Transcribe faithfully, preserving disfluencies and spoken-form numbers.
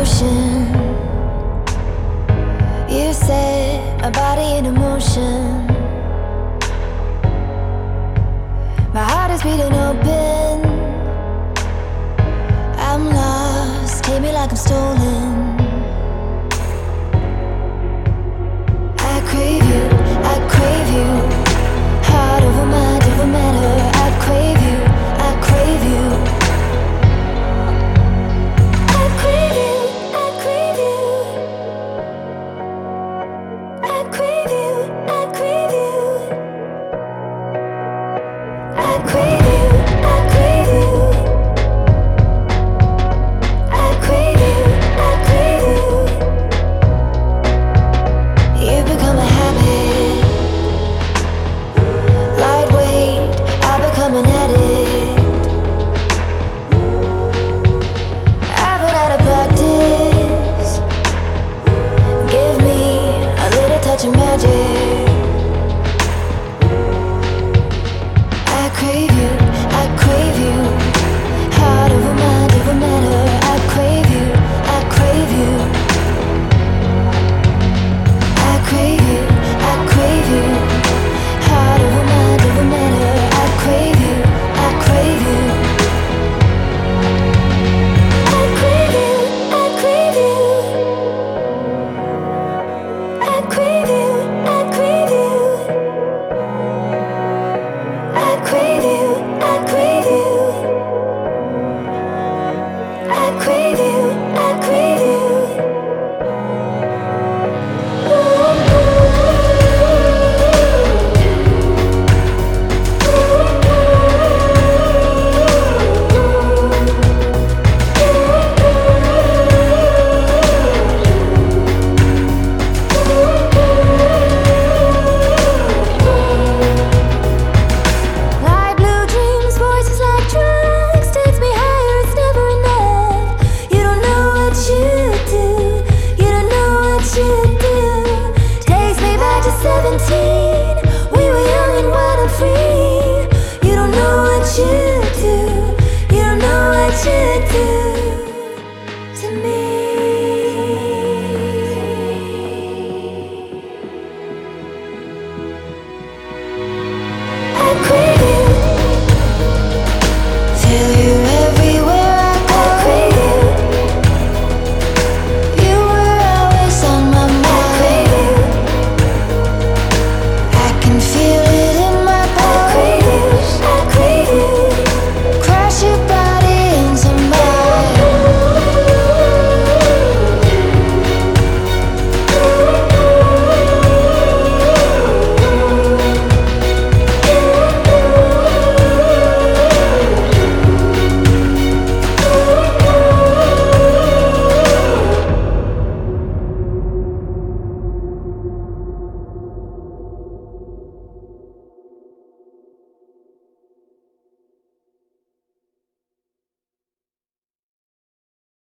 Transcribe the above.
ocean. You set my body in motion. My heart is beating open. I'm lost, take me like I'm stolen. I crave you, I crave you. Heart over mind over matter. I crave you, I crave you. I crave you, I crave you. I crave you, I crave you. I crave you, I crave you. I crave you, I crave you. You become a habit. Lightweight, I become an addict. I've run out of practice. Give me a little touch of magic. I crave you, I crave you. Heart over mind over matter. I crave you, I crave you. I crave you, I crave you. Heart over mind over matter. I crave you, I crave you. I crave you, I crave you. I crave you, I crave you. I crave you, I crave you. I crave you, I crave you. Light blue dreams, voices like drugs, takes me higher, it's never enough. You don't know what you do, you don't know what you do. Takes me back to seventeen.